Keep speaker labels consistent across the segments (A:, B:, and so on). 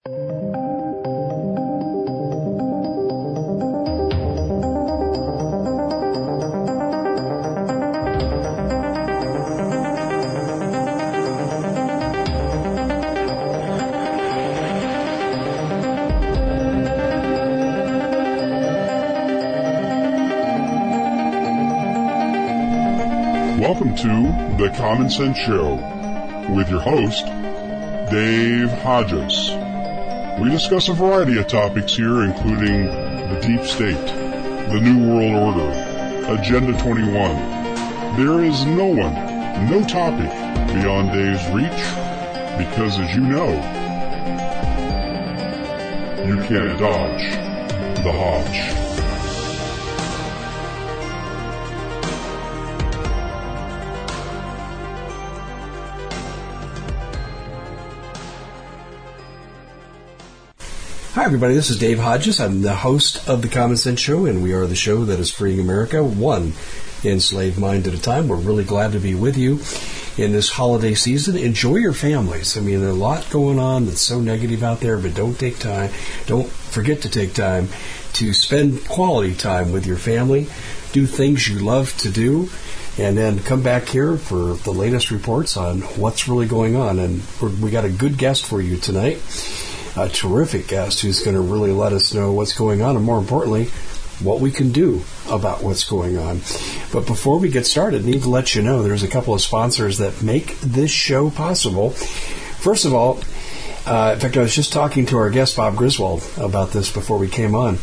A: Welcome to The Common Sense Show with your host, Dave Hodges. We discuss a variety of topics here, including the deep state, the New World Order, Agenda 21. There is no one, no topic beyond Dave's reach, because as you know, you can't dodge the Hodge.
B: Hi, everybody. This is Dave Hodges. I'm the host of The Common Sense Show, and we are the show that is freeing America one enslaved mind at a time. We're really glad to be with you in this holiday season. Enjoy your families. I mean, there's a lot going on that's so negative out there, but don't forget to take time to spend quality time with your family. Do things you love to do, and then come back here for the latest reports on what's really going on. And we got a good guest for you tonight. A terrific guest who's going to really let us know what's going on and, more importantly, what we can do about what's going on. But before we get started, I need to let you know there's a couple of sponsors that make this show possible. First of all, in fact, I was just talking to our guest, Bob Griswold, about this before we came on.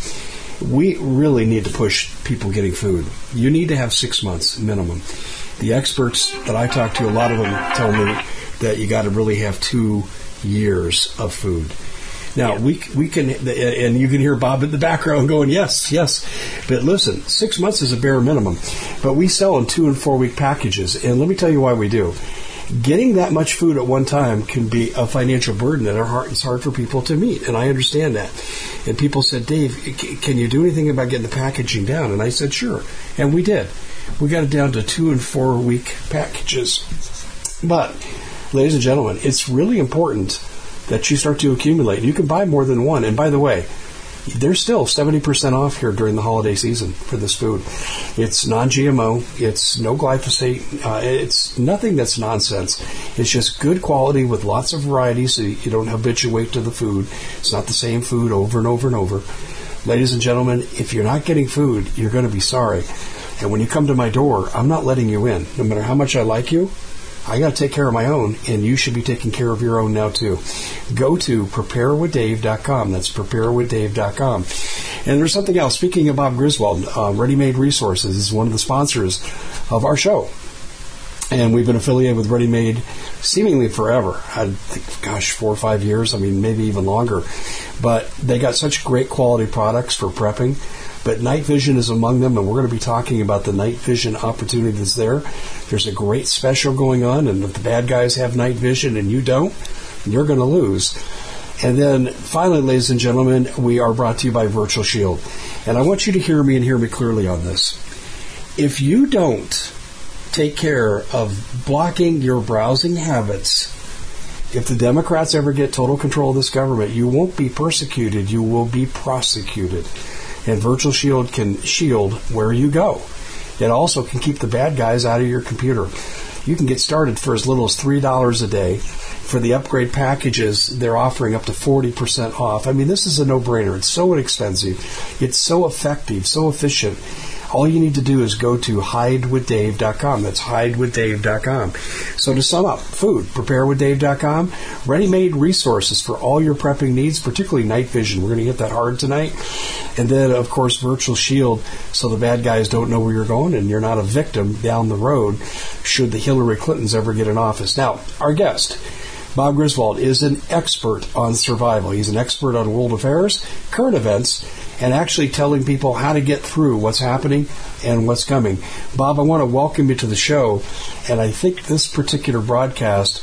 B: We really need to push people getting food. You need to have 6 months minimum. The experts that I talk to, a lot of them tell me that you got to really have 2 years of food. Now, we can, and you can hear Bob in the background going, yes. But listen, 6 months is a bare minimum. But we sell in 2 and 4 week packages. And let me tell you why we do. Getting that much food at one time can be a financial burden that it's hard for people to meet. And I understand that. And people said, Dave, can you do anything about getting the packaging down? And I said, sure. And we did. We got it down to 2 and 4 week packages. But, ladies and gentlemen, it's really important that you start to accumulate. You can buy more than one. And by the way, there's still 70% off here during the holiday season for this food. It's non-GMO. It's no glyphosate. It's nothing that's nonsense. It's just good quality with lots of variety so you don't habituate to the food. It's not the same food over and over and over. Ladies and gentlemen, if you're not getting food, you're going to be sorry. And when you come to my door, I'm not letting you in. No matter how much I like you, I got to take care of my own, and you should be taking care of your own now, too. Go to preparewithdave.com. That's preparewithdave.com. And there's something else. Speaking of Bob Griswold, Ready Made Resources is one of the sponsors of our show. And we've been affiliated with Ready Made seemingly forever. I think, 4 or 5 years. I mean, maybe even longer. But they got such great quality products for prepping. But night vision is among them, and we're going to be talking about the night vision opportunity that's there. There's a great special going on, and if the bad guys have night vision and you don't, you're going to lose. And then finally, ladies and gentlemen, we are brought to you by Virtual Shield. And I want you to hear me and hear me clearly on this. If you don't take care of blocking your browsing habits, if the Democrats ever get total control of this government, you won't be persecuted, you will be prosecuted. And Virtual Shield can shield where you go. It also can keep the bad guys out of your computer. You can get started for as little as $3 a day. For the upgrade packages, they're offering up to 40% off. I mean, this is a no-brainer. It's so inexpensive. It's so effective, so efficient. All you need to do is go to hidewithdave.com. That's hidewithdave.com. So to sum up, food, preparewithdave.com, ready-made resources for all your prepping needs, particularly night vision. We're going to hit that hard tonight. And then, of course, Virtual Shield, so the bad guys don't know where you're going and you're not a victim down the road should the Hillary Clintons ever get in office. Now, our guest, Bob Griswold, is an expert on survival. He's an expert on world affairs, current events, and actually telling people how to get through what's happening and what's coming. Bob, I want to welcome you to the show, and I think this particular broadcast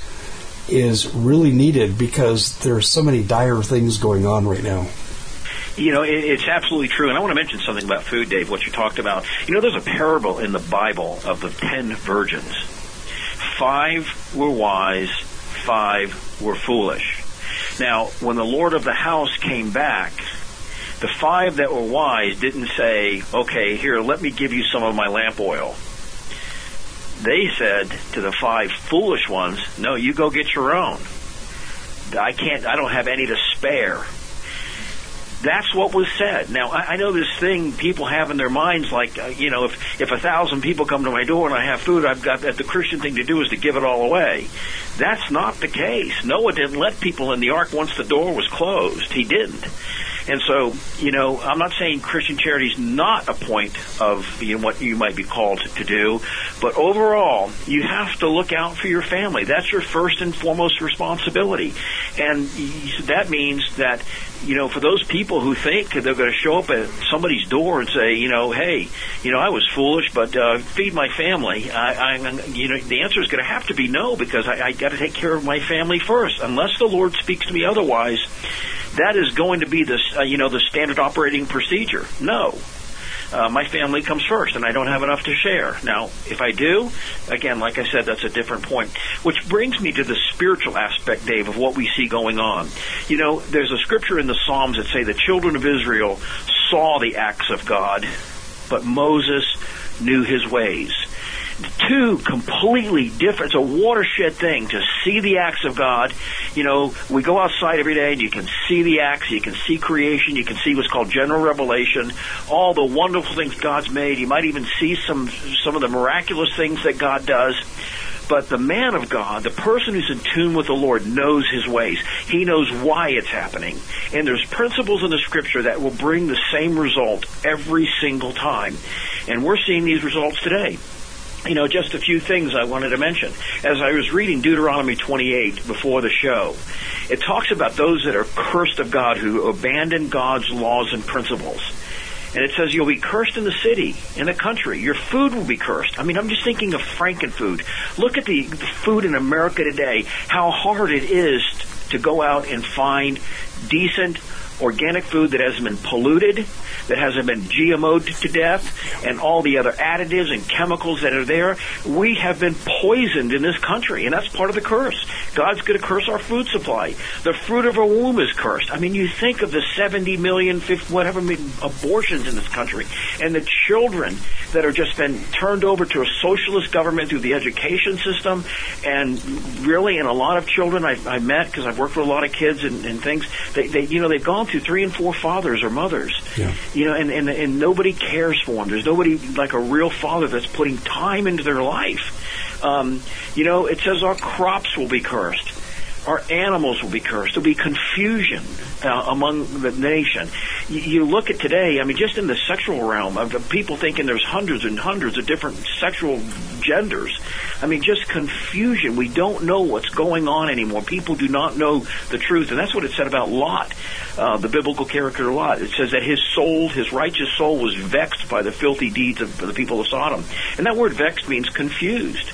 B: is really needed because there are so many dire things going on right now.
C: You know, it's absolutely true. And I want to mention something about food, Dave, what you talked about. You know, there's a parable in the Bible of the 10 virgins. 5 were wise, 5 were foolish. Now, when the Lord of the house came back, the 5 that were wise didn't say, okay, here, let me give you some of my lamp oil. They said to the 5 foolish ones, no, you go get your own. I don't have any to spare. That's what was said. Now, I know this thing people have in their minds, like, if 1,000 people come to my door and I have food, I've got that the Christian thing to do is to give it all away. That's not the case. Noah didn't let people in the ark once the door was closed. He didn't. And so, I'm not saying Christian charity is not a point of what you might be called to do, but overall, you have to look out for your family. That's your first and foremost responsibility. And that means that, for those people who think they're going to show up at somebody's door and say, hey, I was foolish, but feed my family, the answer is going to have to be no, because I got to take care of my family first. Unless the Lord speaks to me otherwise, that is going to be the standard operating procedure. No. My family comes first, and I don't have enough to share. Now, if I do, again, like I said, that's a different point. Which brings me to the spiritual aspect, Dave, of what we see going on. There's a scripture in the Psalms that say the children of Israel saw the acts of God, but Moses knew his ways. Two completely different. It's a watershed thing to see the acts of God. We go outside every day and you can see the acts, you can see creation, you can see what's called general revelation, all the wonderful things God's made. You might even see some of the miraculous things that God does. But the man of God, the person who's in tune with the Lord, knows his ways. He knows why it's happening. And there's principles in the Scripture that will bring the same result every single time. And we're seeing these results today. Just a few things I wanted to mention. As I was reading Deuteronomy 28 before the show, it talks about those that are cursed of God, who abandon God's laws and principles. And it says you'll be cursed in the city, in the country. Your food will be cursed. I'm just thinking of frankenfood. Look at the food in America today, how hard it is to go out and find decent organic food that hasn't been polluted, that hasn't been GMO'd to death, and all the other additives and chemicals that are there. We have been poisoned in this country, and that's part of the curse. God's going to curse our food supply. The fruit of our womb is cursed. You think of the 70 million, abortions in this country, and the children that are just been turned over to a socialist government through the education system. And really, in a lot of children I met, because I've worked with a lot of kids and things, they've gone through 3 and 4 fathers or mothers. Yeah. And nobody cares for them. There's nobody like a real father that's putting time into their life. It says our crops will be cursed. Our animals will be cursed. There'll be confusion among the nation. You look at today, just in the sexual realm, of people thinking there's hundreds and hundreds of different sexual genders. Just confusion. We don't know what's going on anymore. People do not know the truth. And that's what it said about Lot, the biblical character Lot. It says that his righteous soul was vexed by the filthy deeds of the people of Sodom. And that word vexed means confused.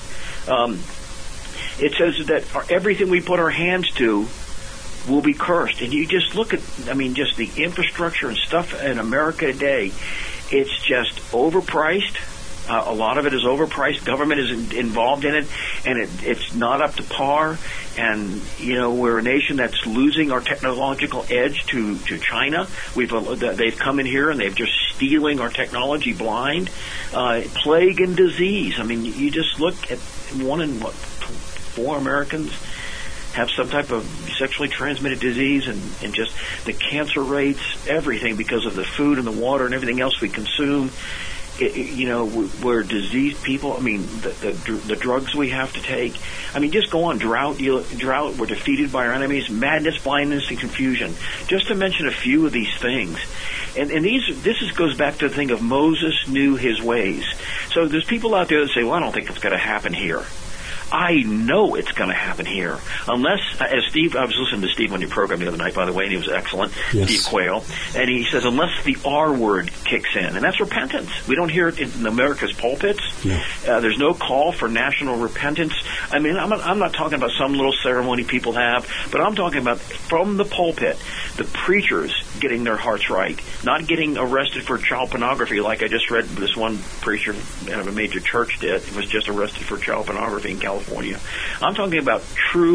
C: It says that everything we put our hands to will be cursed. And you just look at, just the infrastructure and stuff in America today. It's just overpriced. A lot of it is overpriced. Government is involved in it, and it's not up to par. And, we're a nation that's losing our technological edge to China. They've come in here and they've just stealing our technology blind. Plague and disease. You just look at 1 in 4 Americans have some type of sexually transmitted disease, and just the cancer rates, everything, because of the food and the water and everything else we consume. We're diseased people. The drugs we have to take. Just go on. Drought. We're defeated by our enemies. Madness, blindness, and confusion. Just to mention a few of these things. And this goes back to the thing of Moses knew his ways. So there's people out there that say, well, I don't think it's going to happen here. I know it's going to happen here. Unless, as Steve, I was listening to Steve on your program the other night, by the way, and he was excellent, yes. Steve Quayle, and he says, unless the R word kicks in, and that's repentance. We don't hear it in America's pulpits. No. There's no call for national repentance. I'm not talking about some little ceremony people have, but I'm talking about from the pulpit, the preachers getting their hearts right, not getting arrested for child pornography like I just read this one preacher of a major church did. He was just arrested for child pornography in California. I'm talking about true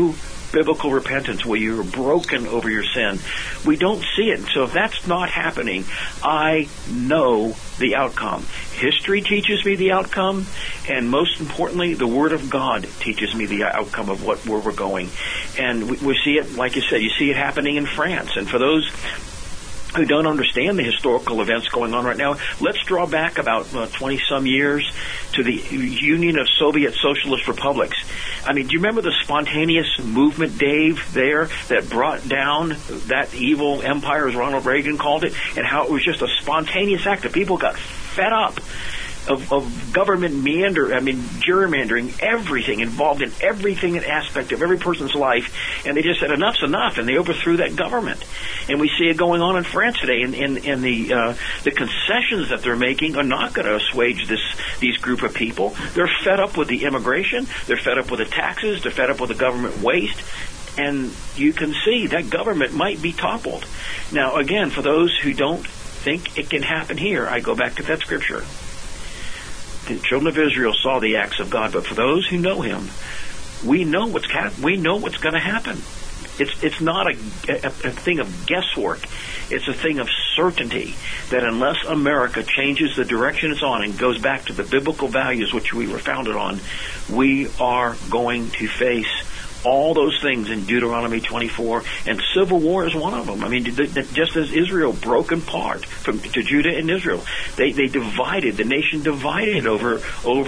C: biblical repentance where you're broken over your sin. We don't see it. So if that's not happening, I know the outcome. History teaches me the outcome, and most importantly, the Word of God teaches me the outcome of where we're going. And we see it, like you said, you see it happening in France. And for those who don't understand the historical events going on right now, let's draw back about 20-some years to the Union of Soviet Socialist Republics. I mean, do you remember the spontaneous movement, Dave, there that brought down that evil empire, as Ronald Reagan called it, and how it was just a spontaneous act that people got fed up of government gerrymandering, everything involved in everything, an aspect of every person's life, and they just said enough's enough, and they overthrew that government. And we see it going on in France today, and the concessions that they're making are not going to assuage these group of people. They're fed up with the immigration, they're fed up with the taxes, they're fed up with the government waste, and you can see that government might be toppled. Now, again, for those who don't think it can happen here, I go back to that scripture. The children of Israel saw the acts of God, but for those who know Him, we know what's going to happen. It's not a thing of guesswork. It's a thing of certainty that unless America changes the direction it's on and goes back to the biblical values which we were founded on, we are going to face all those things in Deuteronomy 24, and civil war is one of them. I mean, just as Israel broke apart to Judah and Israel, they divided, the nation divided over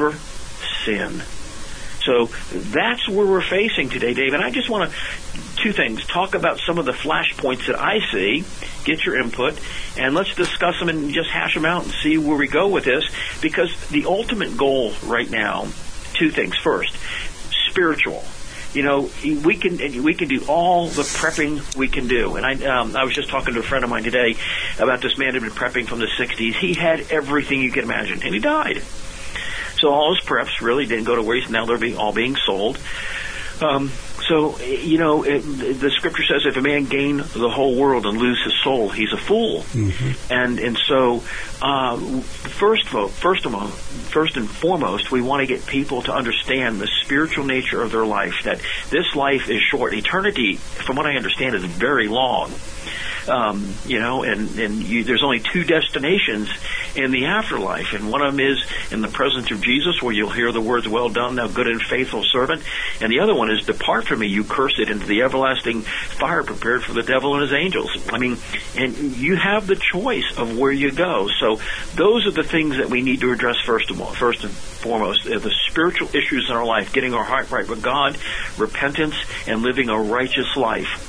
C: sin. So that's where we're facing today, Dave. And I just want to, two things, talk about some of the flashpoints that I see, get your input, and let's discuss them and just hash them out and see where we go with this, because the ultimate goal right now, two things. First, spiritual. You know, we can do all the prepping we can do. And I was just talking to a friend of mine today about this man who had been prepping from the 60s. He had everything you can imagine, and he died. So all his preps really didn't go to waste. Now they're all being sold. So, you know, the scripture says if a man gain the whole world and lose his soul, he's a fool. Mm-hmm. And so, first and foremost, we want to get people to understand the spiritual nature of their life, that this life is short. Eternity, from what I understand, is very long. You know, and there's only two destinations in the afterlife, and one of them is in the presence of Jesus, where you'll hear the words, "Well done, thou good and faithful servant," and the other one is, "Depart from me, you cursed, into the everlasting fire prepared for the devil and his angels." I mean, and you have the choice of where you go. So those are the things that we need to address first and foremost, the spiritual issues in our life, getting our heart right with God, repentance, and living a righteous life.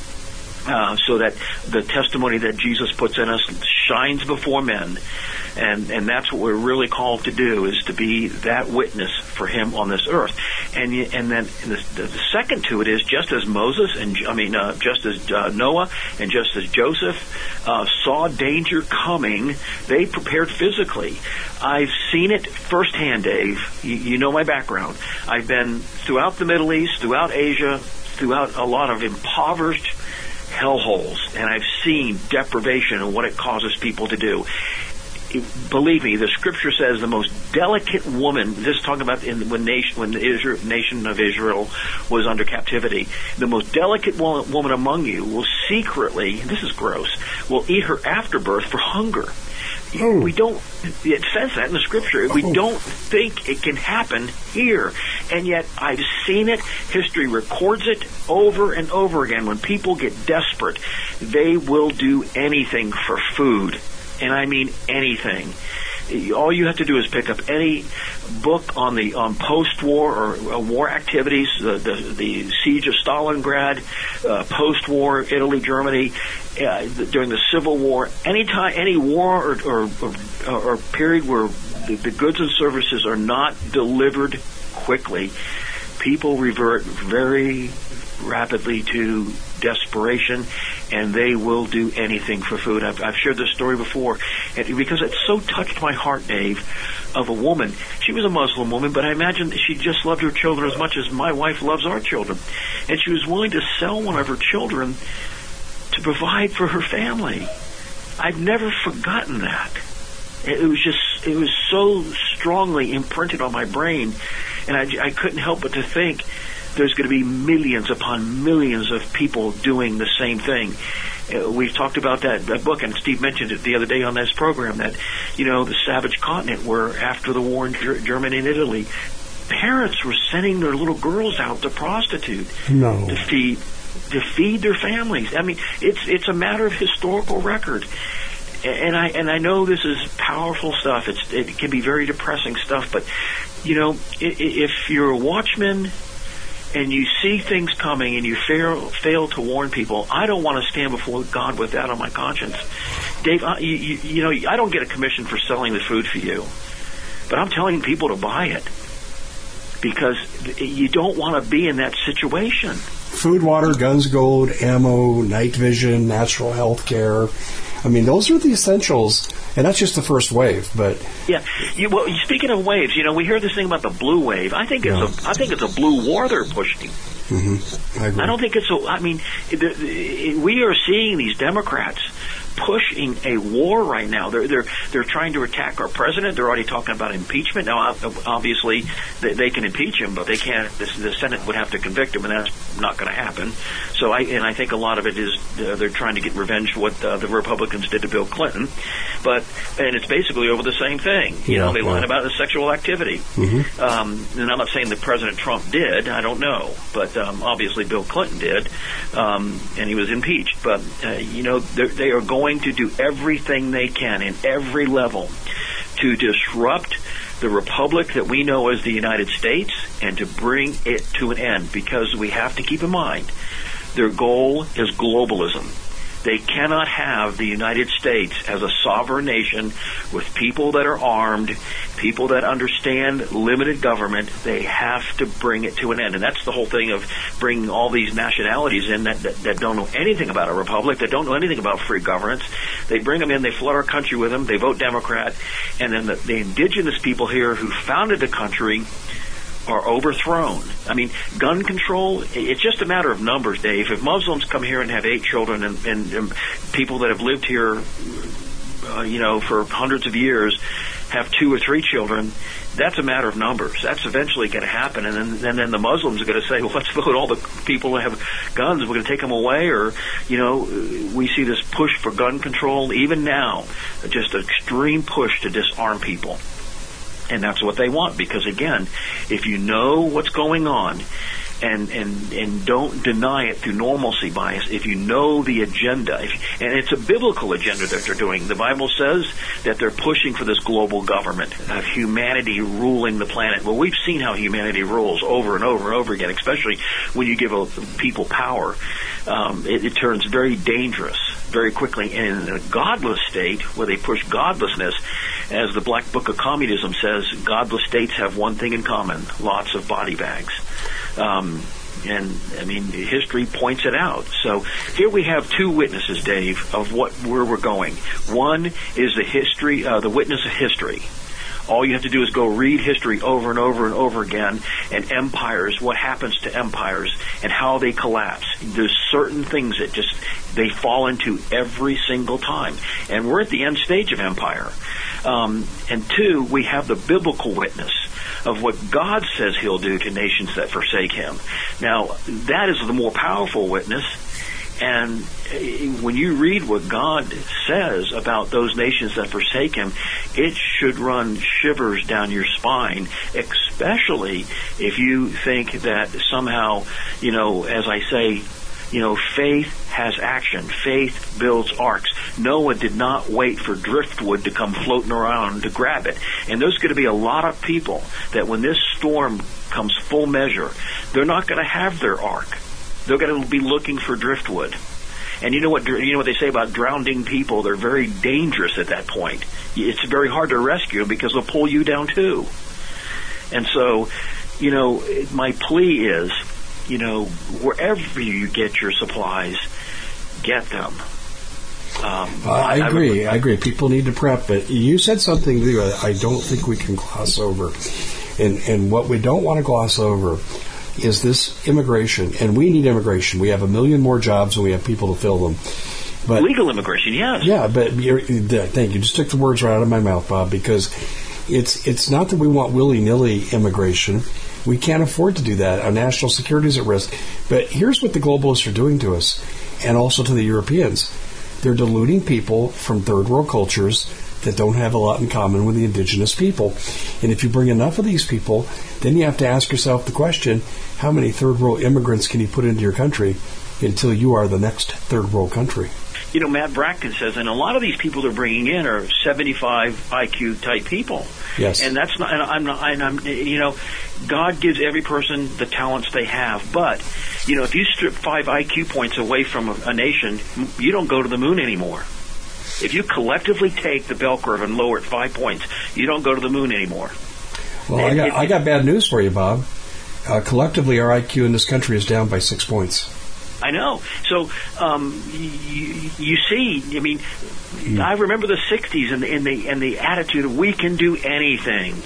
C: So that the testimony that Jesus puts in us shines before men. And that's what we're really called to do, is to be that witness for Him on this earth. And then the second to it is, just as just as Noah and just as Joseph saw danger coming, they prepared physically. I've seen it firsthand, Dave. You know my background. I've been throughout the Middle East, throughout Asia, throughout a lot of impoverished hellholes, and I've seen deprivation and what it causes people to do. Believe me, the scripture says the most delicate woman, this is talking about when the nation of Israel was under captivity, the most delicate woman among you will secretly, this is gross, will eat her afterbirth for hunger. Oh. We don't, it says that in the scripture. Oh. We don't think it can happen here. And yet I've seen it. History records it over and over again. When people get desperate, they will do anything for food. And I mean anything. All you have to do is pick up any book on post-war or war activities, the siege of Stalingrad, post-war Italy, Germany, during the Civil War. Any war or period where the goods and services are not delivered quickly, people revert very rapidly to desperation, and they will do anything for food. I've shared this story before, because it so touched my heart, Dave, of a woman. She was a Muslim woman, but I imagine she just loved her children as much as my wife loves our children. And she was willing to sell one of her children to provide for her family. I've never forgotten that. It was so strongly imprinted on my brain, and I couldn't help but to think, there's going to be millions upon millions of people doing the same thing. We've talked about that book, and Steve mentioned it the other day on this program, that, the savage continent, where after the war in Germany and Italy, parents were sending their little girls out to prostitute to feed their families. I mean, it's a matter of historical record. And I know this is powerful stuff. It can be very depressing stuff, but if you're a watchman and you see things coming and you fail to warn people, I don't want to stand before God with that on my conscience. Dave, I don't get a commission for selling the food for you, but I'm telling people to buy it because you don't want to be in that situation.
B: Food, water, guns, gold, ammo, night vision, natural health care. I mean, those are the essentials, and that's just the first wave. But
C: yeah, speaking of waves, we hear this thing about the blue wave. I think it's a blue war they're pushing.
B: Mm-hmm. I agree.
C: I don't think it's. We are seeing these Democrats pushing a war right now. They're trying to attack our president. They're already talking about impeachment. Now, obviously, they can impeach him, but they can't. The Senate would have to convict him, and that's not going to happen. So I think a lot of it is they're trying to get revenge for what the Republicans did to Bill Clinton. And it's basically over the same thing. They lied about his sexual activity. Mm-hmm. And I'm not saying that President Trump did. I don't know, but obviously Bill Clinton did, and he was impeached. But they are going to do everything they can in every level to disrupt the republic that we know as the United States and to bring it to an end, because we have to keep in mind their goal is globalism. They cannot have the United States as a sovereign nation with people that are armed, people that understand limited government. They have to bring it to an end. And that's the whole thing of bringing all these nationalities in that don't know anything about a republic, that don't know anything about free governance. They bring them in, they flood our country with them, they vote Democrat, and then the indigenous people here who founded the country are overthrown. I mean, gun control, it's just a matter of numbers, Dave. If Muslims come here and have 8 children and people that have lived here, for hundreds of years have 2 or 3 children, that's a matter of numbers. That's eventually going to happen. And then the Muslims are going to say, well, let's vote all the people that have guns. We're going to take them away. Or, we see this push for gun control even now, just an extreme push to disarm people. And that's what they want, because, again, if you know what's going on and don't deny it through normalcy bias, if you know the agenda, and it's a biblical agenda that they're doing. The Bible says that they're pushing for this global government of humanity ruling the planet. Well, we've seen how humanity rules over and over and over again, especially when you give people power. It turns very dangerous very quickly. And in a godless state, where they push godlessness, as the Black Book of Communism says, godless states have one thing in common: lots of body bags. And I mean, history points it out. So here we have 2 witnesses, Dave, of where we're going. One is the witness of history. All you have to do is go read history over and over and over again, and empires, what happens to empires and how they collapse. There's certain things that they fall into every single time. And we're at the end stage of empire. And 2, we have the biblical witness of what God says he'll do to nations that forsake him. Now, that is the more powerful witness. And when you read what God says about those nations that forsake him, it should run shivers down your spine, especially if you think that somehow, as I say, faith has action. Faith builds arks. Noah did not wait for driftwood to come floating around to grab it. And there's going to be a lot of people that when this storm comes full measure, they're not going to have their ark. They're going to be looking for driftwood. And you know what they say about drowning people? They're very dangerous at that point. It's very hard to rescue them because they'll pull you down too. And so, my plea is, wherever you get your supplies, get them.
B: I agree. People need to prep. But you said something that I don't think we can gloss over. And what we don't want to gloss over is this immigration, and we need immigration. We have 1 million more jobs, and we have people to fill them. But
C: legal immigration, yes.
B: Yeah, but thank you. Just took the words right out of my mouth, Bob, because it's not that we want willy-nilly immigration. We can't afford to do that. Our national security is at risk. But here's what the globalists are doing to us, and also to the Europeans. They're diluting people from third world cultures that don't have a lot in common with the indigenous people. And if you bring enough of these people, then you have to ask yourself the question, how many third world immigrants can you put into your country until you are the next third world country?
C: You know, Matt Bracken says, and a lot of these people they're bringing in are 75 IQ type people.
B: Yes.
C: And that's not, and I'm, you know, God gives every person the talents they have. But, you know, if you strip 5 IQ points away from a nation, you don't go to the moon anymore. If you collectively take the bell curve and lower it 5 points, you don't go to the moon anymore.
B: Well, I got bad news for you, Bob. Collectively, our IQ in this country is down by 6 points.
C: I know. So you see, I mean, I remember the '60s and the attitude of we can do anything.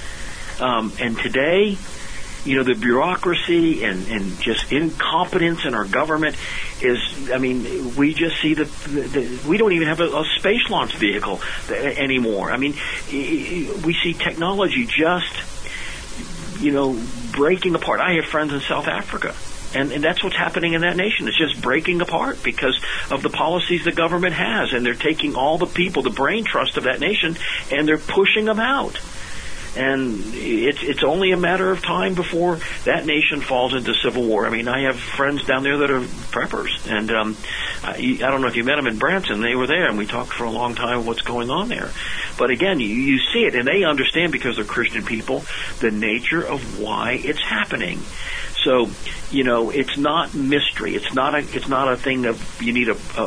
C: And today, you know, the bureaucracy and just incompetence in our government is, I mean, we just see we don't even have a space launch vehicle anymore. I mean, we see technology just, you know, breaking apart. I have friends in South Africa. And that's what's happening in that nation. It's just breaking apart because of the policies the government has. And they're taking all the people, the brain trust of that nation, and they're pushing them out. And it's only a matter of time before that nation falls into civil war. I mean, I have friends down there that are preppers. And I don't know if you met them in Branson. They were there, and we talked for a long time about what's going on there. But again, you see it, and they understand, because they're Christian people, the nature of why it's happening. So, you know, it's not mystery. It's not a thing of you need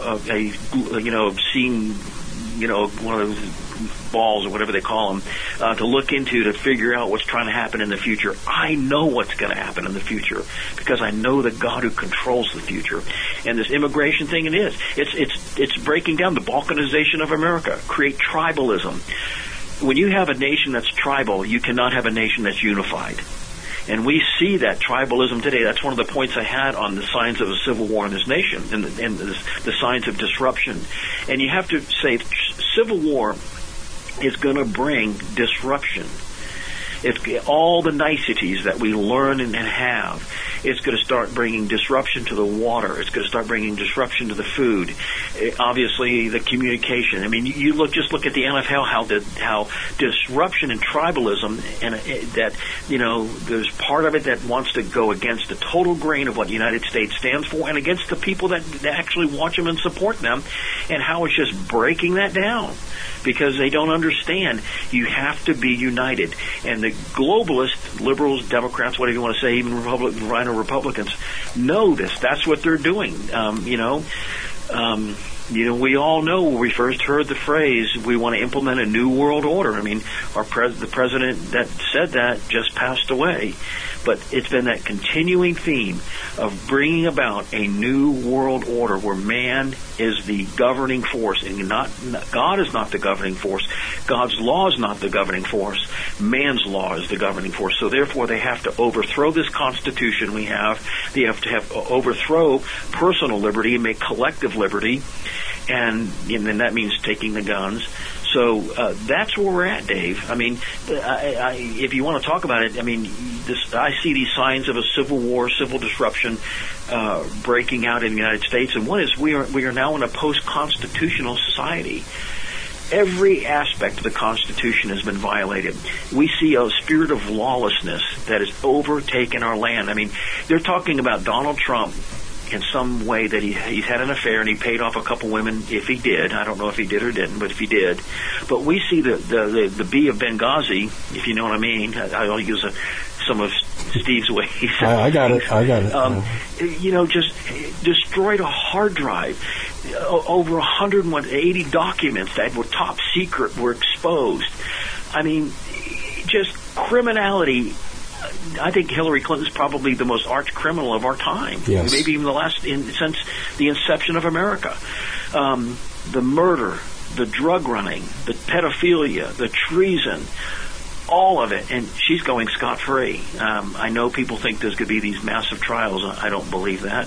C: a you know, seeing, you know, one of those balls or whatever they call them to look into to figure out what's trying to happen in the future. I know what's going to happen in the future because I know the God who controls the future. And this immigration thing, it's breaking down the balkanization of America, create tribalism. When you have a nation that's tribal, you cannot have a nation that's unified. And we see that tribalism today. That's one of the points I had on the signs of a civil war in this nation and the signs of disruption. And you have to say civil war is going to bring disruption. If all the niceties that we learn and have, it's going to start bringing disruption to the water. It's going to start bringing disruption to the food. Obviously, the communication. I mean, just look at the NFL, how disruption and tribalism, and that, you know, there's part of it that wants to go against the total grain of what the United States stands for, and against the people that actually watch them and support them, and how it's just breaking that down. Because they don't understand. You have to be united. And the globalists, liberals, Democrats, whatever you want to say, even Rhino Republicans, know this. That's what they're doing. You know, we all know when we first heard the phrase, we want to implement a new world order. I mean, the president that said that just passed away. But it's been that continuing theme of bringing about a new world order where man is the governing force, and God is not the governing force. God's law is not the governing force. Man's law is the governing force. So therefore, they have to overthrow this Constitution we have. They have to overthrow personal liberty and make collective liberty, and then that means taking the guns. So that's where we're at, Dave. I mean, if you want to talk about it, I mean, I see these signs of a civil war, civil disruption breaking out in the United States. And one is we are now in a post-constitutional society. Every aspect of the Constitution has been violated. We see a spirit of lawlessness that has overtaken our land. I mean, they're talking about Donald Trump in some way that he's had an affair and he paid off a couple women. If he did, I don't know if he did or didn't, but if he did. But we see the Bee of Benghazi, if you know what I mean. I'll use some of Steve's ways.
B: I got it.
C: You know, just destroyed a hard drive. Over 180 documents that were top secret were exposed. I mean, just criminality. I think Hillary Clinton is probably the most arch criminal of our time.
B: Yes.
C: Maybe even since the inception of America. The murder, the drug running, the pedophilia, the treason, all of it, and she's going scot-free. I know people think there's going to be these massive trials. I don't believe that.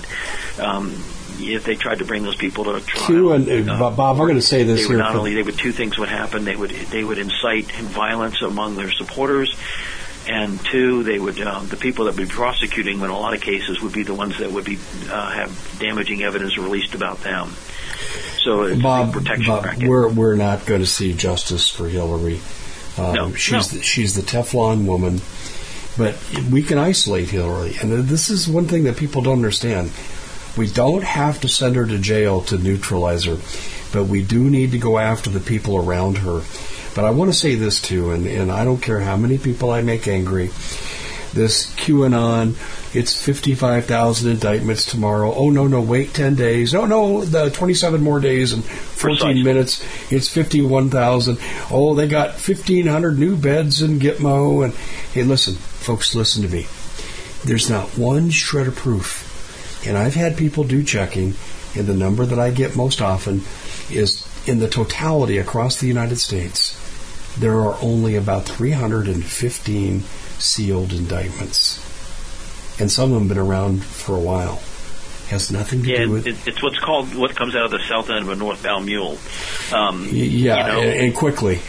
C: If they tried to bring those people to a trial,
B: Bob, we're going to say this here.
C: Two things would happen. They would incite violence among their supporters. And two, they would the people that would be prosecuting, in a lot of cases, would be the ones that would be have damaging evidence released about them. So it's a big protection racket.
B: We're not going to see justice for Hillary. She's the Teflon woman. But we can isolate Hillary. And this is one thing that people don't understand. We don't have to send her to jail to neutralize her, but we do need to go after the people around her. But I want to say this too, and I don't care how many people I make angry. This QAnon, it's 55,000 indictments tomorrow. Oh, no, wait 10 days. Oh, no, the 27 more days and 14 minutes. It's 51,000. Oh, they got 1,500 new beds in Gitmo. And hey, listen, folks, listen to me. There's not one shred of proof. And I've had people do checking, and the number that I get most often is in the totality across the United States, there are only about 315 sealed indictments. And some of them have been around for a while. Has nothing to do with...
C: It's what comes out of the south end of a northbound mule.
B: And quickly.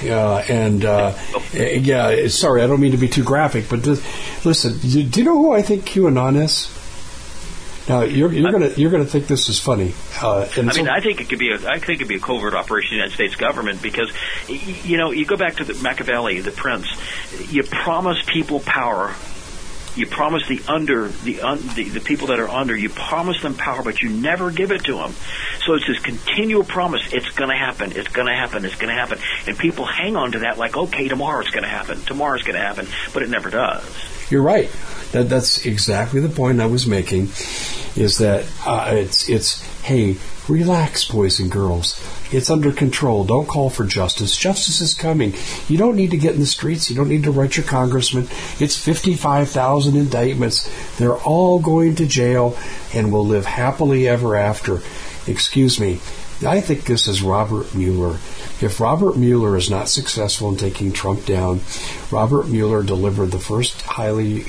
B: Sorry, I don't mean to be too graphic, but listen, do you know who I think QAnon is? Now you're gonna think this is funny.
C: I think it could be a covert operation of the United States government because, you go back to the Machiavelli, the Prince. You promise people power. You promise the people that are under. You promise them power, but you never give it to them. So it's this continual promise. It's going to happen. It's going to happen. It's going to happen. And people hang on to that like, okay, tomorrow it's going to happen. Tomorrow it's going to happen, but it never does.
B: You're right. That's exactly the point I was making. Is that it's hey, relax, boys and girls. It's under control. Don't call for justice. Justice is coming. You don't need to get in the streets. You don't need to write your congressman. It's 55,000 indictments. They're all going to jail and will live happily ever after. Excuse me. I think this is Robert Mueller. If Robert Mueller is not successful in taking Trump down, Robert Mueller delivered the first highly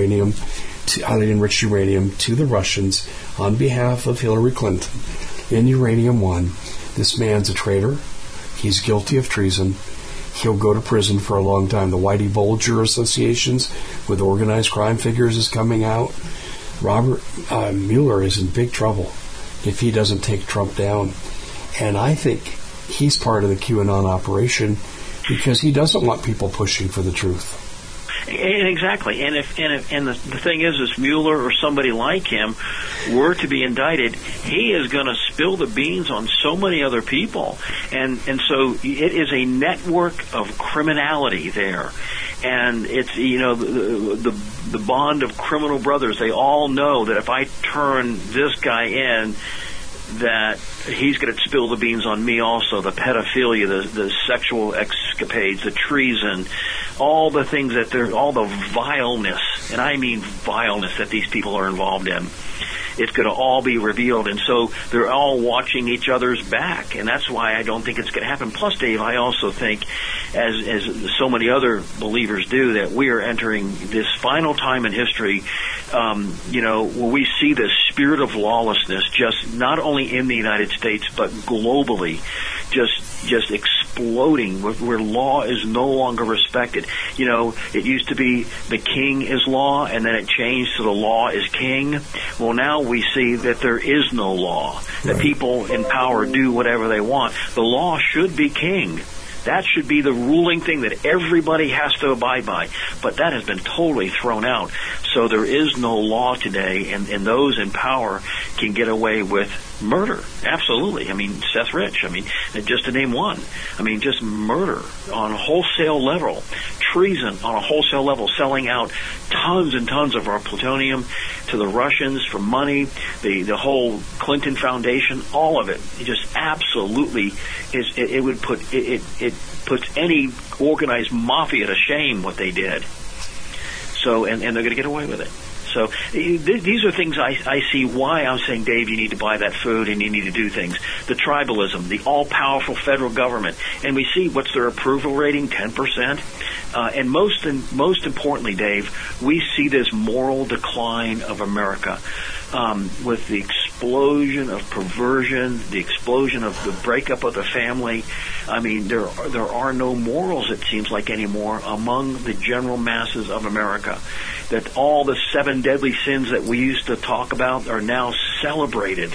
B: enriched uranium to the Russians on behalf of Hillary Clinton in Uranium One. This man's a traitor. He's guilty of treason. He'll go to prison for a long time. The Whitey Bulger associations with organized crime figures is coming out. Robert Mueller is in big trouble if he doesn't take Trump down. And I think he's part of the QAnon operation because he doesn't want people pushing for the truth.
C: Exactly, and the thing is, if Mueller or somebody like him were to be indicted, he is going to spill the beans on so many other people, and so it is a network of criminality there, and it's the bond of criminal brothers. They all know that if I turn this guy in, that he's going to spill the beans on me also. The pedophilia, the sexual escapades, the treason, all the things all the vileness, and I mean vileness that these people are involved in. It's going to all be revealed, and so they're all watching each other's back, and that's why I don't think it's going to happen. Plus, Dave, I also think, as so many other believers do, that we are entering this final time in history, where we see the spirit of lawlessness just not only in the United States but globally, just exploding, where law is no longer respected. It used to be the king is law, and then it changed to the law is king. Well, now we see that there is no law, that people in power do whatever they want. The law should be king. That should be the ruling thing that everybody has to abide by. But that has been totally thrown out. So there is no law today, and those in power can get away with murder. Absolutely. I mean, Seth Rich. I mean, just to name one. I mean, just murder on a wholesale level. Treason on a wholesale level, selling out tons and tons of our plutonium to the Russians for money, the whole Clinton Foundation, all of it. It just absolutely is. It puts any organized mafia to shame what they did. So, and they're going to get away with it. So these are things I see why I'm saying, Dave, you need to buy that food and you need to do things. The tribalism, the all-powerful federal government. And we see, what's their approval rating? 10%. And most importantly, Dave, we see this moral decline of America with the explosion of perversion, the explosion of the breakup of the family. I mean, there are no morals, it seems like, anymore among the general masses of America. That all the 7 deadly sins that we used to talk about are now celebrated.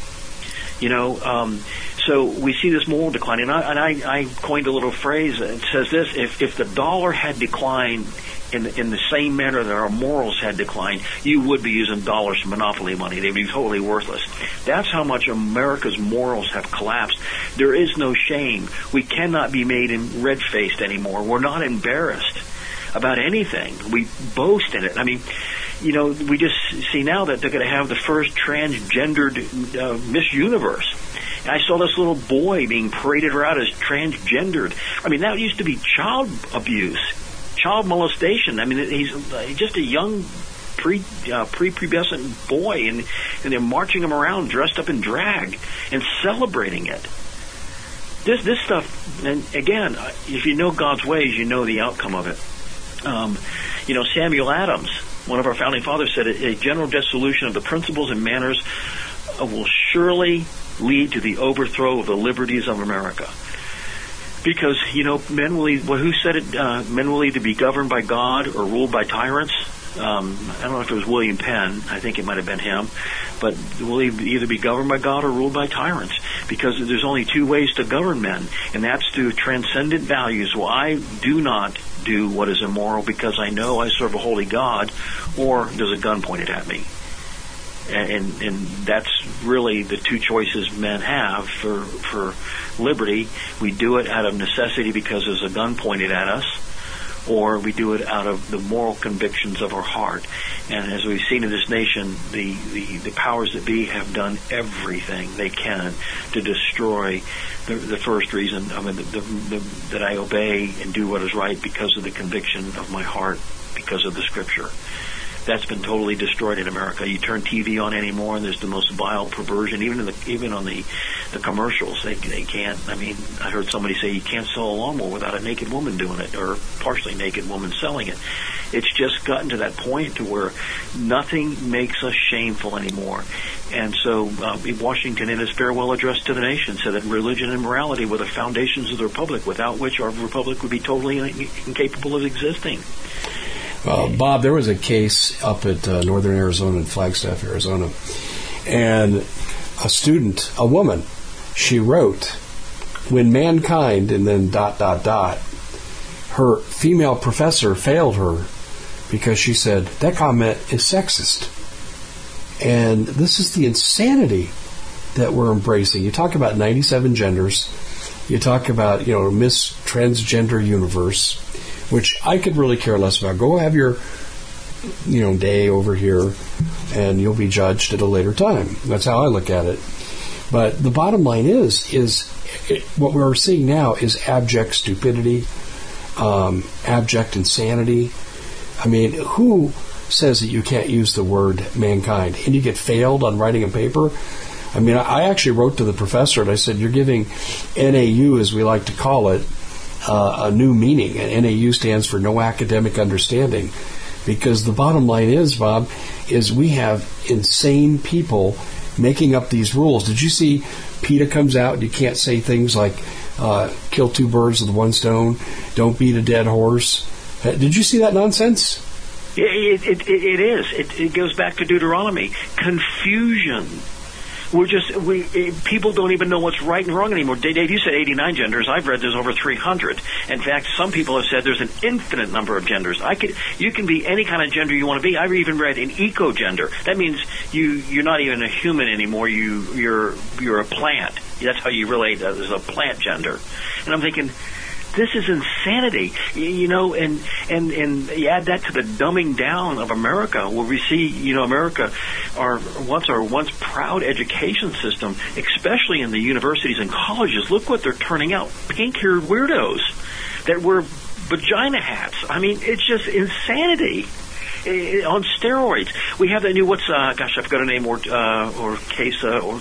C: So we see this moral decline. And I coined a little phrase that says this: if the dollar had declined in the same manner that our morals had declined, you would be using dollars for monopoly money. They'd be totally worthless. That's how much America's morals have collapsed. There is no shame. We cannot be made red-faced anymore. We're not embarrassed about anything. We boast in it. I mean, we just see now that they're going to have the first transgendered Miss Universe. And I saw this little boy being paraded around as transgendered. I mean, that used to be child abuse, child molestation. I mean, he's just a young prepubescent boy, and they're marching him around dressed up in drag and celebrating it. This stuff, and again, if you know God's ways, you know the outcome of it. Samuel Adams, one of our founding fathers, said a general dissolution of the principles and manners will surely lead to the overthrow of the liberties of America. Because, men will either be governed by God or ruled by tyrants. I don't know if it was William Penn. I think it might have been him. But will either be governed by God or ruled by tyrants. Because there's only 2 ways to govern men, and that's through transcendent values. Well, I do not do what is immoral because I know I serve a holy God, or there's a gun pointed at me. And that's really the 2 choices men have for liberty. We do it out of necessity because there's a gun pointed at us, or we do it out of the moral convictions of our heart. And as we've seen in this nation, the powers that be have done everything they can to destroy the first reason, that I obey and do what is right because of the conviction of my heart, because of the Scripture. That's been totally destroyed in America. You turn TV on anymore, and there's the most vile perversion. Even on the commercials, they can't. I mean, I heard somebody say you can't sell a lawnmower without a naked woman doing it, or partially naked woman selling it. It's just gotten to that point to where nothing makes us shameful anymore. And so Washington, in his farewell address to the nation, said that religion and morality were the foundations of the republic, without which our republic would be totally incapable of existing.
B: Bob, there was a case up at Northern Arizona, in Flagstaff, Arizona, and a woman, she wrote, when mankind, and then ... her female professor failed her because she said, that comment is sexist. And this is the insanity that we're embracing. You talk about 97 genders. You talk about, Miss Transgender Universe, which I could really care less about. Go have your, day over here, and you'll be judged at a later time. That's how I look at it. But the bottom line is what we're seeing now is abject stupidity, abject insanity. I mean, who says that you can't use the word mankind and you get failed on writing a paper? I mean, I actually wrote to the professor and I said, you're giving NAU, as we like to call it, a new meaning. And NAU stands for no academic understanding. Because the bottom line is, Bob, is we have insane people making up these rules. Did you see PETA comes out and you can't say things like kill 2 birds with 1 stone, don't beat a dead horse? Did you see that nonsense?
C: It is. It goes back to Deuteronomy. Confusion. People don't even know what's right and wrong anymore. Dave, you said 89 genders. I've read there's over 300. In fact, some people have said there's an infinite number of genders. You can be any kind of gender you want to be. I've even read an eco-gender. That means you're not even a human anymore. You're a plant. That's how you relate as a plant gender. And I'm thinking, this is insanity, and you add that to the dumbing down of America, where we see, America, our once proud education system, especially in the universities and colleges. Look what they're turning out: pink-haired weirdos that wear vagina hats. I mean, it's just insanity. on steroids. We have that new I forgot her name, or Casa, or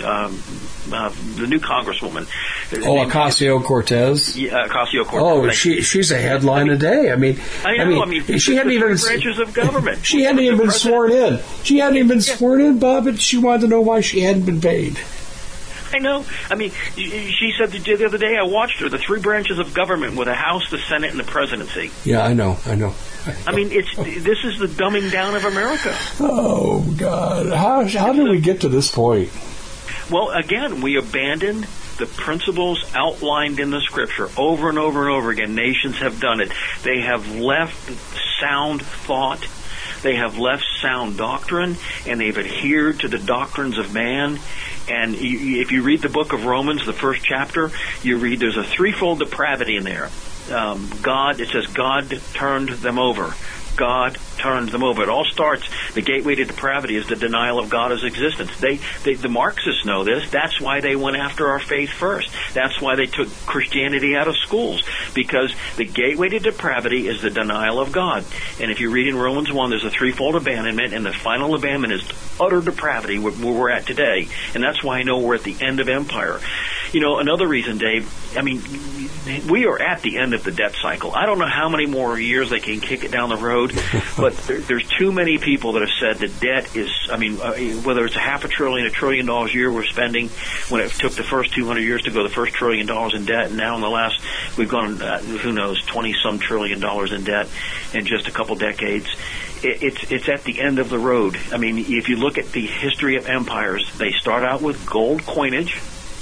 C: the new congresswoman.
B: Ocasio-Cortez.
C: Yeah, Ocasio-Cortez.
B: Oh, she's a headline a day. I mean, she hadn't even
C: branches of government.
B: She hadn't even been sworn in. She hadn't even been sworn in, Bob, and she wanted to know why she hadn't been paid.
C: I know. I mean, she said the other day, I watched her, the 3 branches of government with the House, the Senate, and the presidency.
B: Yeah, I know. I mean,
C: this is the dumbing down of America.
B: Oh, God. How did we get to this point?
C: Well, again, we abandoned the principles outlined in the Scripture over and over and over again. Nations have done it. They have left sound thought. They have left sound doctrine, and they've adhered to the doctrines of man. And if you read the book of Romans, the first chapter, you read there's a threefold depravity in there. It says God turned them over. God turned them over. It all starts, the gateway to depravity is the denial of God as existence. The Marxists know this. That's why they went after our faith first. That's why they took Christianity out of schools, because the gateway to depravity is the denial of God. And if you read in Romans 1, there's a threefold abandonment, and the final abandonment is utter depravity where we're at today. And that's why I know we're at the end of empire. You know, another reason, Dave, I mean, we are at the end of the debt cycle. I don't know how many more years they can kick it down the road, but there's too many people that have said that debt is, I mean, whether it's $500 billion, $1 trillion a year we're spending, when it took the first 200 years to go the first $1 trillion in debt, and now in the last, we've gone, 20-some trillion dollars in debt in just a couple decades. It's at the end of the road. I mean, if you look at the history of empires, they start out with gold coinage.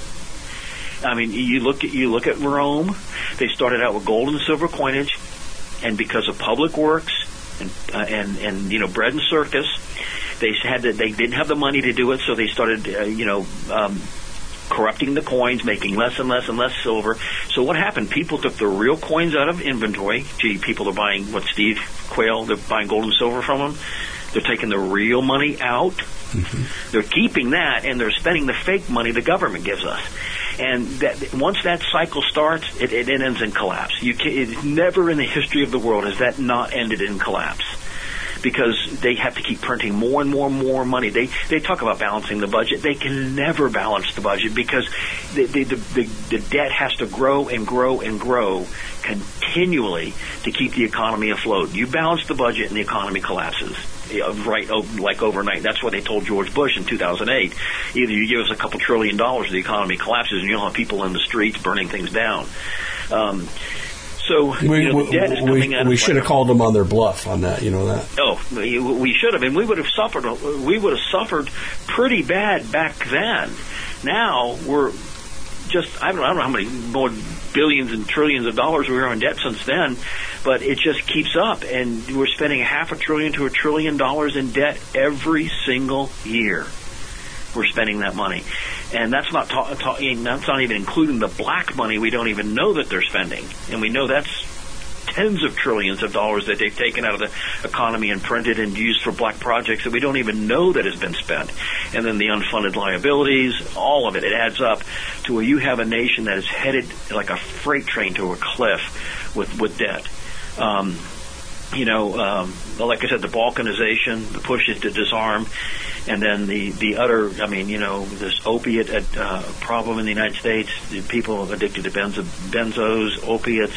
C: I mean, you look at Rome. They started out with gold and silver coinage, and because of public works and you know, bread and circus, they didn't have the money to do it, so they started corrupting the coins, making less and less and less silver. So what happened? People took the real coins out of inventory. Gee, people are buying Steve Quayle, they're buying gold and silver from them. They're taking the real money out. Mm-hmm. They're keeping that, and they're spending the fake money the government gives us. And once that cycle starts, it ends in collapse. It's never in the history of the world has that not ended in collapse, because they have to keep printing more and more and more money. They talk about balancing the budget. They can never balance the budget, because the debt has to grow and grow and grow continually to keep the economy afloat. You balance the budget and the economy collapses. Right, like overnight. That's what they told George Bush in 2008. Either you give us a couple $1 trillion, the economy collapses, and you'll have people in the streets burning things down. So the debt is coming out.
B: We should have called them on their bluff on that. You know that.
C: Oh, we should have, and we would have suffered. We would have suffered pretty bad back then. Now we're just I don't know how many more billions and trillions of dollars we are in debt since then, but it just keeps up, and we're spending $500 billion to $1 trillion in debt every single year. We're spending that money, and that's not that's not even including the black money we don't even know that they're spending, and we know that's tens of trillions of dollars that they've taken out of the economy and printed and used for black projects that we don't even know that has been spent. And then the unfunded liabilities, all of it adds up to where you have a nation that is headed like a freight train to a cliff with debt. Like I said, the balkanization, the push to disarm, and then the utter, this opiate problem in the United States, people addicted to benzos, opiates.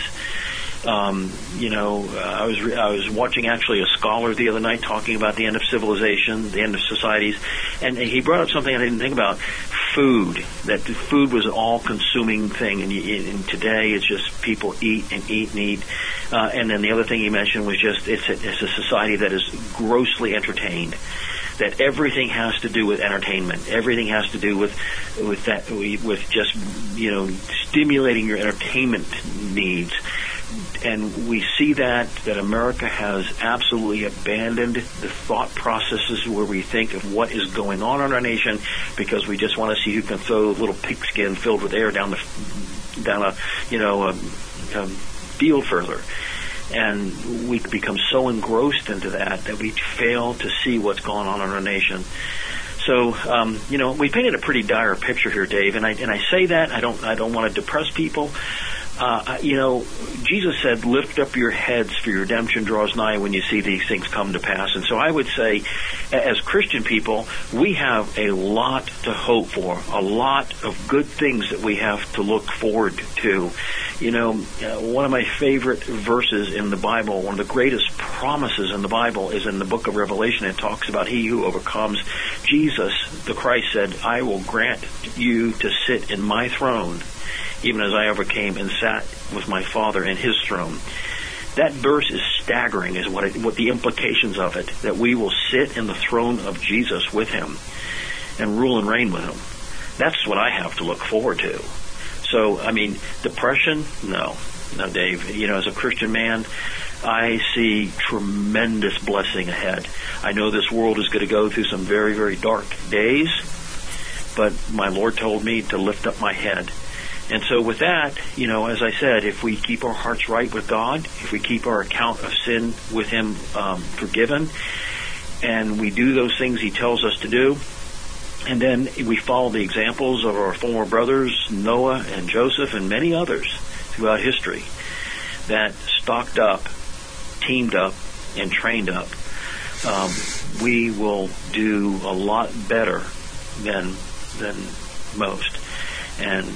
C: I was watching actually a scholar the other night talking about the end of civilization, the end of societies, and he brought up something I didn't think about: food. That food was an all-consuming thing, and today it's just people eat and eat and eat. And then the other thing he mentioned was just it's a society that is grossly entertained. That everything has to do with entertainment. Everything has to do with just stimulating your entertainment needs. And we see that America has absolutely abandoned the thought processes where we think of what is going on in our nation, because we just want to see who can throw a little pigskin filled with air down a field further. And we become so engrossed into that we fail to see what's going on in our nation. So, we painted a pretty dire picture here, Dave. And I say that I don't want to depress people, Jesus said, lift up your heads for your redemption draws nigh when you see these things come to pass. And so I would say, as Christian people, we have a lot to hope for, a lot of good things that we have to look forward to. One of my favorite verses in the Bible, one of the greatest promises in the Bible, is in the book of Revelation. It talks about he who overcomes. Jesus, the Christ, said, I will grant you to sit in my throne, even as I overcame and sat with my Father in his throne. That verse is staggering, is what the implications of it, that we will sit in the throne of Jesus with him and rule and reign with him. That's what I have to look forward to. So, depression? No, Dave. As a Christian man, I see tremendous blessing ahead. I know this world is going to go through some very, very dark days, but my Lord told me to lift up my head. And so with that, as I said, if we keep our hearts right with God, if we keep our account of sin with him forgiven, and we do those things he tells us to do, and then we follow the examples of our former brothers, Noah and Joseph and many others throughout history that stocked up, teamed up, and trained up, we will do a lot better than most. And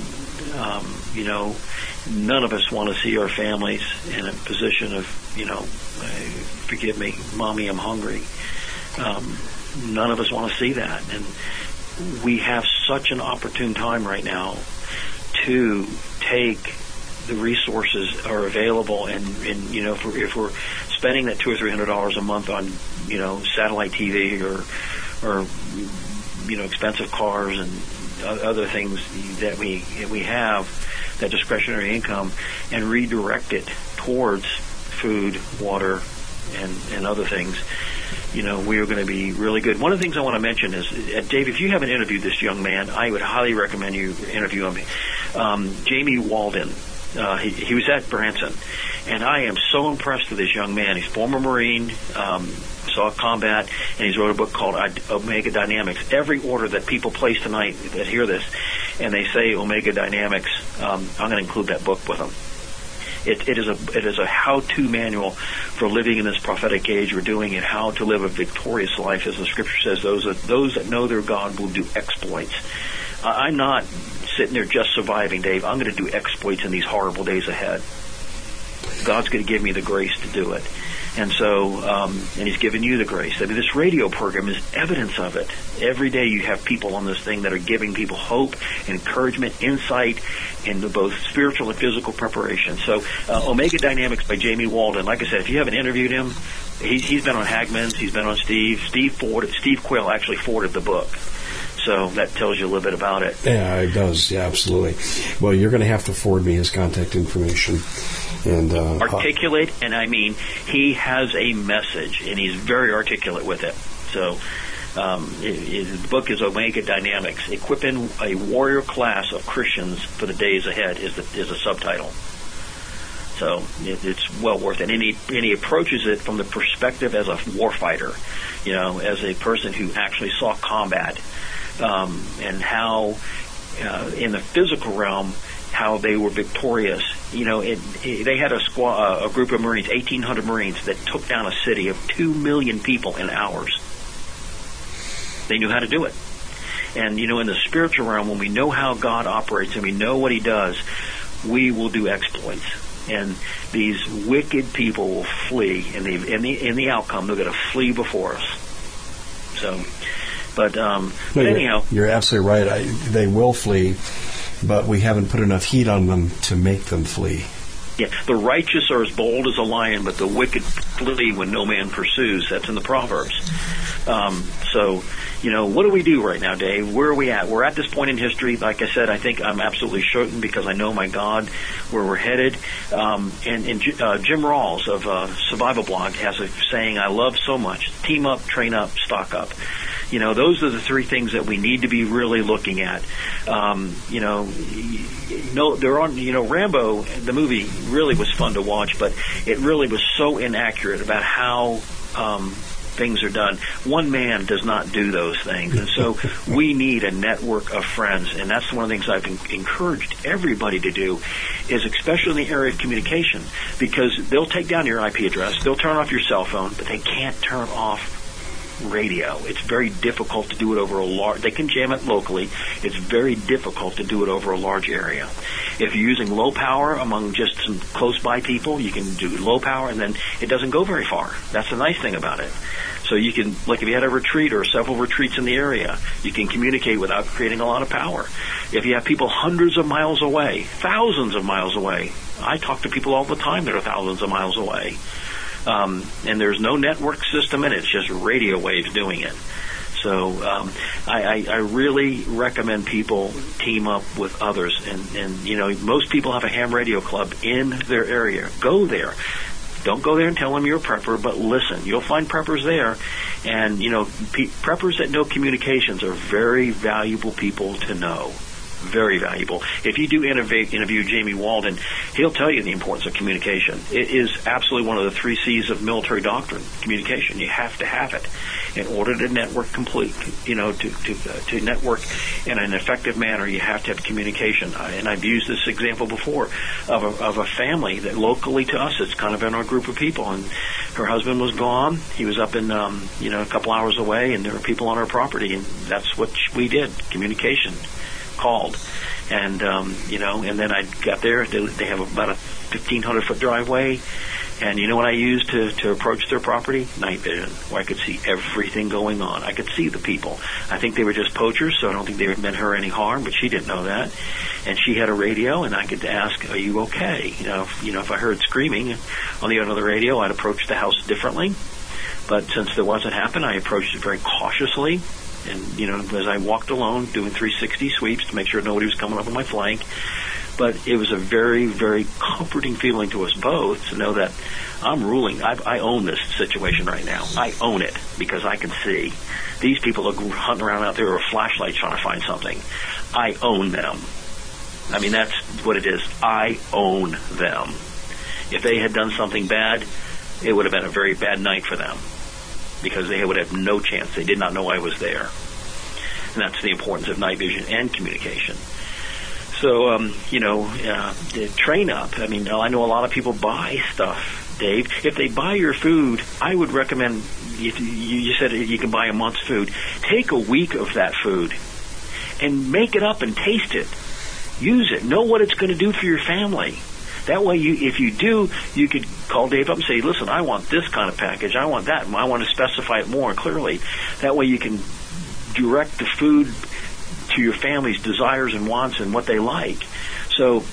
C: none of us want to see our families in a position of, forgive me, Mommy, I'm hungry. None of us want to see that. And we have such an opportune time right now to take the resources are available, and if we're spending that $200 or $300 a month on, satellite TV or expensive cars and other things that we have, that discretionary income, and redirect it towards food, water, and other things, we are going to be really good. One of the things I want to mention is, Dave, if you haven't interviewed this young man, I would highly recommend you interview him. Jamie Walden. He was at Branson, and I am so impressed with this young man. He's former Marine, saw combat, and he's wrote a book called Omega Dynamics. Every order that people place tonight that hear this, and they say Omega Dynamics, I'm going to include that book with them. It is a how-to manual for living in this prophetic age we're doing, and how to live a victorious life. As the Scripture says, those that know their God will do exploits. I'm not sitting there just surviving, Dave. I'm going to do exploits in these horrible days ahead. God's going to give me the grace to do it. And so, and he's given you the grace. This radio program is evidence of it. Every day you have people on this thing that are giving people hope, encouragement, insight, into both spiritual and physical preparation. So, Omega Dynamics by Jamie Walden. Like I said, if you haven't interviewed him, he's been on Hagman's, he's been on Steve Quayle actually forwarded the book. So that tells you a little bit about it.
B: Yeah, it does. Yeah, absolutely. Well, you're going to have to forward me his contact information. And
C: articulate, and he has a message, and he's very articulate with it. So the book is Omega Dynamics, Equipping a Warrior Class of Christians for the Days Ahead is the subtitle. So it's well worth it. And he approaches it from the perspective as a warfighter, as a person who actually saw combat, and how in the physical realm, how they were victorious. They had a group of Marines, 1,800 Marines, that took down a city of 2 million people in hours. They knew how to do it. And, in the spiritual realm, when we know how God operates and we know what he does, we will do exploits. And these wicked people will flee. In the outcome, they're going to flee before us. So, but anyhow.
B: You're absolutely right. They will flee, but we haven't put enough heat on them to make them flee.
C: Yeah, the righteous are as bold as a lion, but the wicked flee when no man pursues. That's in the Proverbs. So, what do we do right now, Dave? Where are we at? We're at this point in history. Like I said, I think I'm absolutely certain, because I know my God where we're headed. And Jim Rawls of Survival Blog has a saying I love so much: team up, train up, stock up. Those are the three things that we need to be really looking at. Rambo, the movie, really was fun to watch, but it really was so inaccurate about how things are done. One man does not do those things. And so we need a network of friends. And that's one of the things I've encouraged everybody to do, is especially in the area of communication, because they'll take down your IP address, they'll turn off your cell phone, but they can't turn off radio. It's very difficult to do it over a large, they can jam it locally. It's very difficult to do it over a large area. If you're using low power among just some close by people, you can do low power, and then it doesn't go very far. That's the nice thing about it. So you can, like if you had a retreat or several retreats in the area, you can communicate without creating a lot of power. If you have people hundreds of miles away, thousands of miles away, I talk to people all the time that are thousands of miles away. And there's no network system in it. It's just radio waves doing it. So I really recommend people team up with others. And you know, most people have a ham radio club in their area. Go there. Don't go there and tell them you're a prepper, but listen. You'll find preppers there. And, you know, preppers that know communications are very valuable people to know. Very valuable. If you do interview Jamie Walden, he'll tell you the importance of communication. It is absolutely one of the 3 C's of military doctrine, communication. You have to have it in order to network to network in an effective manner. You have to have communication. And I've used this example before of a family that locally to us, it's kind of in our group of people, and her husband was gone. He was up in a couple hours away, and there were people on our property, and that's what we did. Communication. Called, and and then I got there. They have about a 1,500-foot driveway, and you know what I used to approach their property? Night vision, where I could see everything going on. I could see the people. I think they were just poachers, so I don't think they meant her any harm, but she didn't know that. And she had a radio, and I could ask, "Are you okay?" If I heard screaming on the end of the radio, I'd approach the house differently. But since there wasn't happening, I approached it very cautiously. And, as I walked alone, doing 360 sweeps to make sure nobody was coming up on my flank. But it was a very, very comforting feeling to us both to know that I'm ruling. I own this situation right now. I own it because I can see. These people are hunting around out there with flashlights trying to find something. I own them. I mean, that's what it is. I own them. If they had done something bad, it would have been a very bad night for them, because they would have no chance. They did not know I was there. And that's the importance of night vision and communication. So, train up. I mean, I know a lot of people buy stuff, Dave. If they buy your food, I would recommend, you said you can buy a month's food. Take a week of that food and make it up and taste it. Use it. Know what it's going to do for your family. That way, if you do, you could call Dave up and say, listen, I want this kind of package. I want that. I want to specify it more clearly. That way you can direct the food to your family's desires and wants and what they like. So,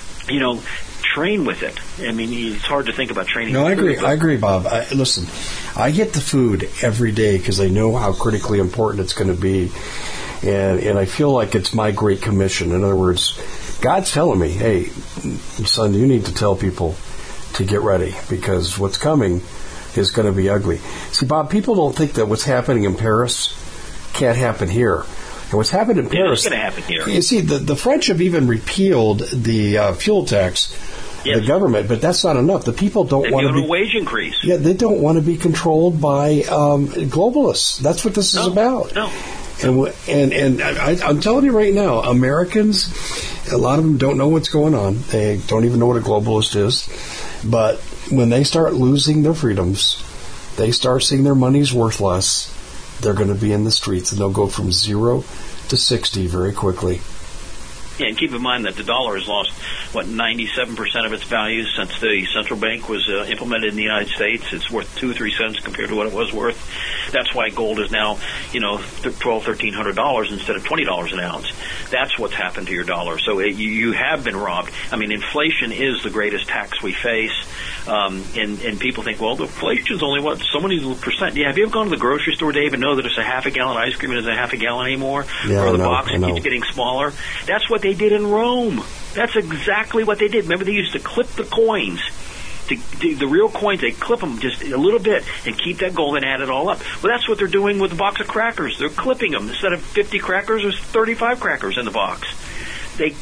C: train with it. I mean, it's hard to think about training.
B: No, I agree. I agree, Bob. Listen, I get the food every day because I know how critically important it's going to be. And I feel like it's my great commission. In other words, God's telling me, hey, son, you need to tell people to get ready because what's coming is going to be ugly. See, Bob, people don't think that what's happening in Paris can't happen here. And what's happened in Paris...
C: It's going to happen here.
B: You see, the French have even repealed the fuel tax, yes. The government, but that's not enough. The people don't want to be...
C: a wage increase.
B: Yeah, they don't want to be controlled by globalists. That's what this is about.
C: No.
B: And I'm telling you right now, Americans, a lot of them don't know what's going on. They don't even know what a globalist is. But when they start losing their freedoms, they start seeing their money's worth less, they're going to be in the streets, and they'll go from 0 to 60 very quickly.
C: Yeah, and keep in mind that the dollar has lost, 97% of its value since the central bank was implemented in the United States. It's worth 2 or 3 cents compared to what it was worth. That's why gold is now, $1,200-$1,300 instead of $20 an ounce. That's what's happened to your dollar. So you have been robbed. I mean, inflation is the greatest tax we face. And people think, well, the inflation's only so many percent. Yeah, have you ever gone to the grocery store, Dave, and know that it's a half a gallon ice cream and it's a half a gallon anymore?
B: Yeah,
C: or the box keeps getting smaller? That's what they did in Rome. That's exactly what they did. Remember, they used to clip the coins. The real coins, they clip them just a little bit and keep that gold and add it all up. Well, that's what they're doing with a box of crackers. They're clipping them. Instead of 50 crackers, there's 35 crackers in the box. The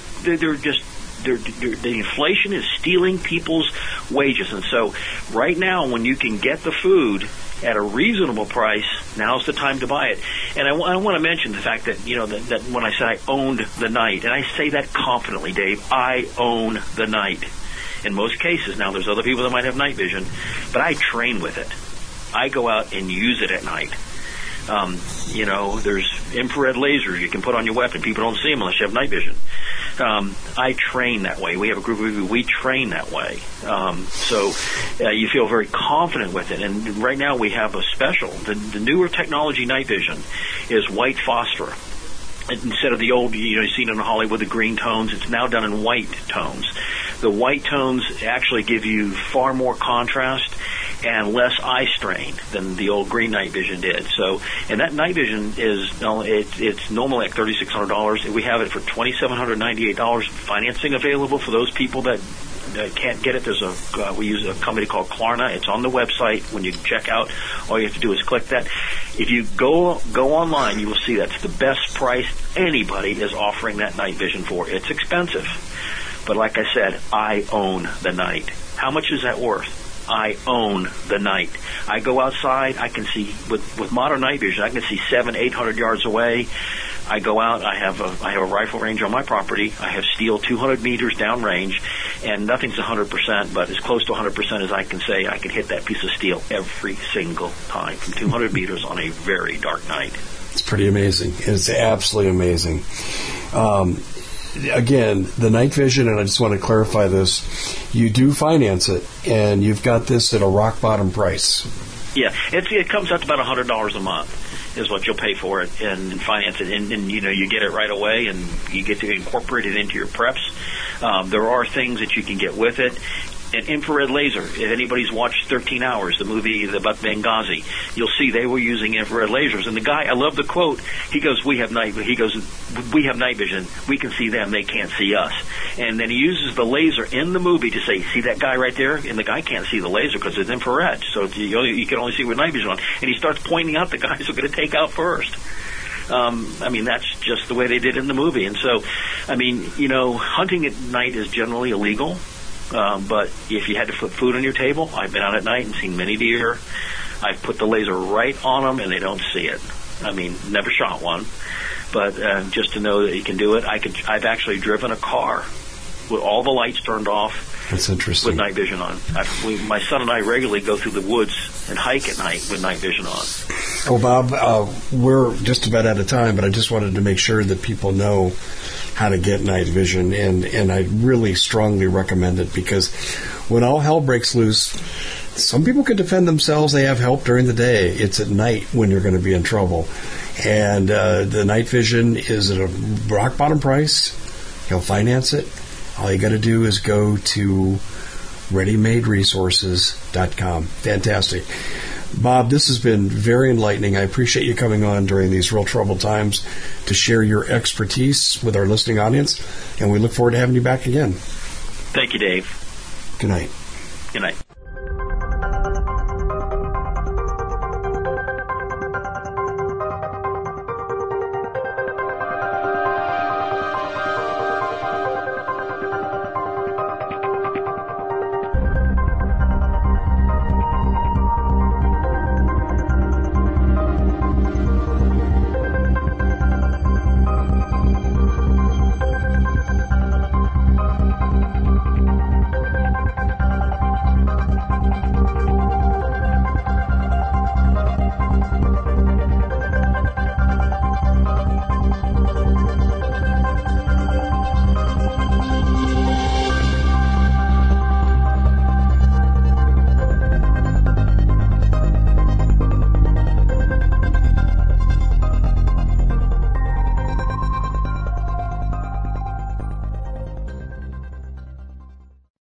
C: inflation is stealing people's wages. And so right now, when you can get the food at a reasonable price, now's the time to buy it. And I want to mention the fact that, that when I said I owned the night, and I say that confidently, Dave, I own the night. In most cases, now there's other people that might have night vision, but I train with it. I go out and use it at night. There's infrared lasers you can put on your weapon. People don't see them unless you have night vision. I train that way. We have a group of people, we train that way. So you feel very confident with it. And right now we have a special. The newer technology night vision is white phosphor. Instead of the old, you've seen in Hollywood, the green tones, it's now done in white tones. The white tones actually give you far more contrast and less eye strain than the old green night vision did. So, and that night vision it's normally like $3,600. We have it for $2,798. Financing available for those people that can't get it. We use a company called Klarna. It's on the website. When you check out, all you have to do is click that. If you go online, you will see that's the best price anybody is offering that night vision for. It's expensive, but like I said, I own the night. How much is that worth? I own the night. I go outside. I can see with modern night vision. I can see 700-800 yards away. I go out. I have a rifle range on my property. I have steel 200 meters downrange, and nothing's 100%, but as close to 100% as I can say. I can hit that piece of steel every single time from 200 meters on a very dark night.
B: It's pretty amazing. It's absolutely amazing. Again, the night vision, and I just want to clarify this, you do finance it, and you've got this at a rock bottom price.
C: Yeah, it comes out to about $100 a month is what you'll pay for it and finance it, and you get it right away, and you get to incorporate it into your preps. There are things that you can get with it. An infrared laser. If anybody's watched 13 Hours, the movie about Benghazi, you'll see they were using infrared lasers. And the guy, I love the quote. He goes, "We have night vision. We can see them. They can't see us." And then he uses the laser in the movie to say, "See that guy right there?" And the guy can't see the laser because it's infrared, so you can only see with night vision on. And he starts pointing out the guys who are going to take out first. That's just the way they did it in the movie. And so, hunting at night is generally illegal. But if you had to put food on your table, I've been out at night and seen many deer. I've put the laser right on them, and they don't see it. Never shot one, but just to know that you can do it. I've actually driven a car with all the lights turned off.
B: That's interesting.
C: With night vision on. My son and I regularly go through the woods and hike at night with night vision on.
B: Oh, Bob, we're just about out of time, but I just wanted to make sure that people know how to get night vision, and I really strongly recommend it, because when all hell breaks loose, some people can defend themselves. They have help during the day. It's at night when you're going to be in trouble. And the night vision is at a rock bottom price. He'll finance it. All you got to do is go to readymaderesources.com. Fantastic. Bob, this has been very enlightening. I appreciate you coming on during these real troubled times to share your expertise with our listening audience, and we look forward to having you back again.
C: Thank you, Dave.
B: Good night.
C: Good night.